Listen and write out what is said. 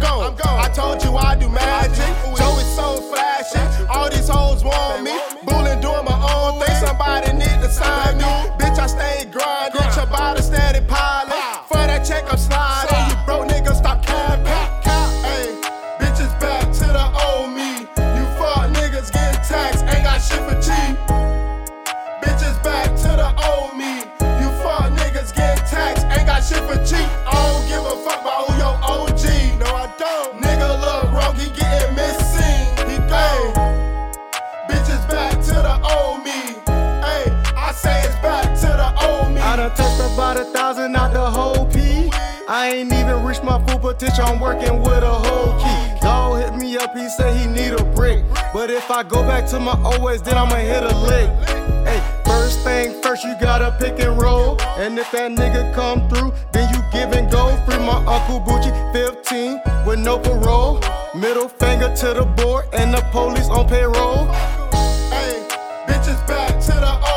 gone. I told you I do magic. Joe is so flashy. All these hoes want me. Bullin' doing my own thing. Somebody need to sign me. Bitch, I stay grinding. Your body steady piling. For that check, I'm sliding. You broke niggas, stop capping. Hey, bitches back to the old me. You fuck niggas getting taxed. Ain't got shit for cheap. Bitches back to the old me. You fuck niggas getting taxed. Ain't got shit for cheap. I don't give a fuck about who your OG. No, I don't. Nigga look wrong, he getting missing. He gone. Bitches back to the old me. Hey, I say it's back to the old me. I done touched about 1,000 out the whole P. I ain't even reached my full potential, I'm working with a whole key. Dog hit me up, he said he need a brick. But if I go back to my OS, then I'ma hit a lick. Hey, first thing first, you gotta pick and roll. And if that nigga come through, then you give and go. Free my Uncle Bucci, 15, with no parole. Middle finger to the board, and the police on payroll. Hey, bitches back to the